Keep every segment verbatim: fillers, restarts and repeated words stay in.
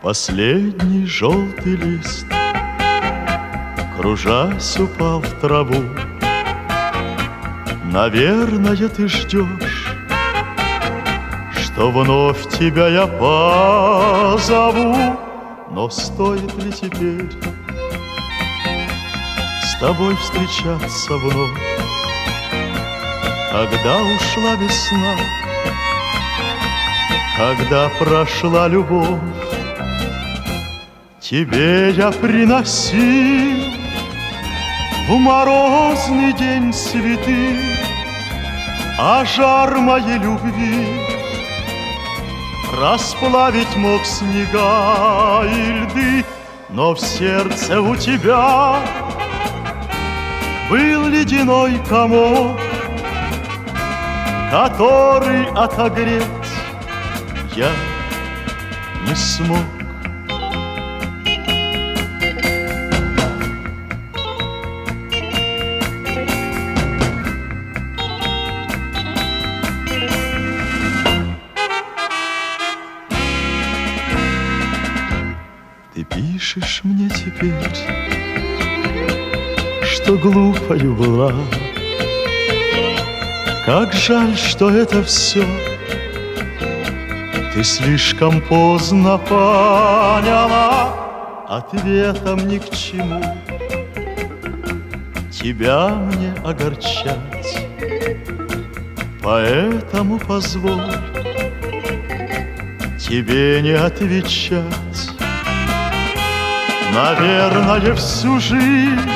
Последний желтый лист, кружась, упал в траву. Наверное, ты ждешь, что вновь тебя я позову. Но стоит ли теперь с тобой встречаться вновь, когда ушла весна, когда прошла любовь? Тебе я приносил в морозный день цветы, а жар моей любви расплавить мог снега и льды. Но в сердце у тебя был ледяной комок, который отогреть я не смог. Ты пишешь мне теперь, что глупою была. Как жаль, что это все ты слишком поздно поняла. Ответом ни к чему тебя мне огорчать, поэтому позволь тебе не отвечать. Наверное, всю жизнь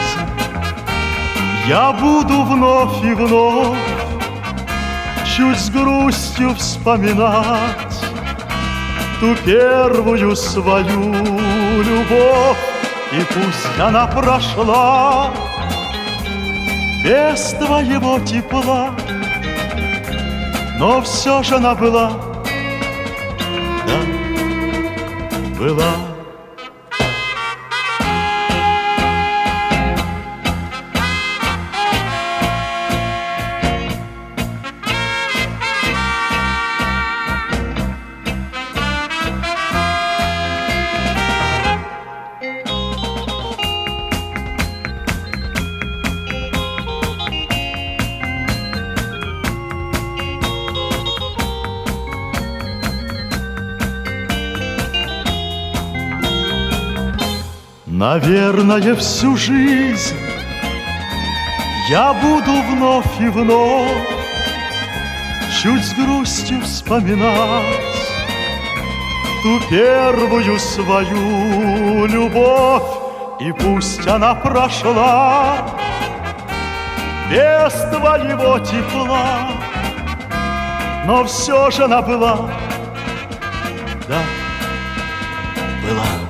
я буду вновь и вновь чуть с грустью вспоминать ту первую свою любовь. И пусть она прошла без твоего тепла, но все же она была, да, была. Наверное, всю жизнь я буду вновь и вновь чуть с грустью вспоминать ту первую свою любовь. И пусть она прошла без твоего тепла, но все же она была, да, была.